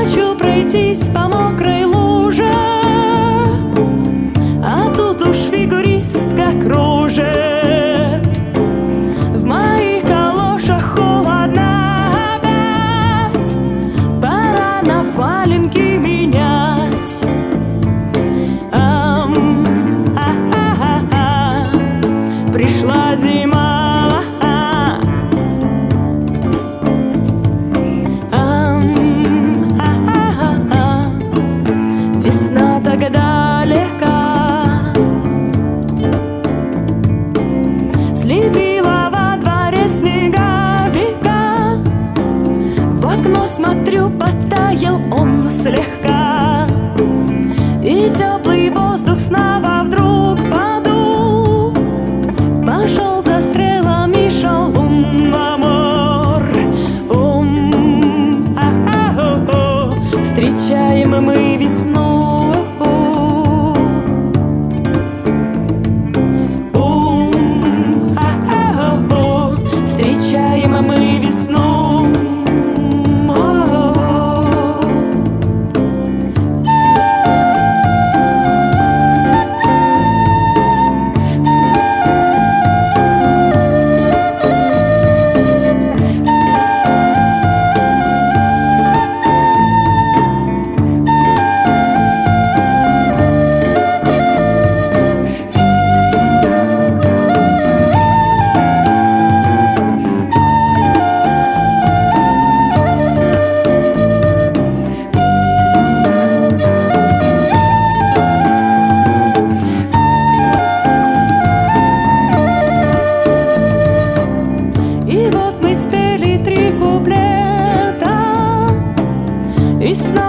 Хочу пройтись по мокрой луже, а тут уж фигуристка кружит. В моих калошах холодно опять, пора на валенки менять. Пришла зима, весна так далека. Слепила во дворе снеговика, в окно смотрю, подтаял он слегка. И теплый воздух снова вдруг подул, пошел за стрелами шалун в мор. Встречаем мы весну, встречаем мы весну. И вот мы спели 3 куплета, и снова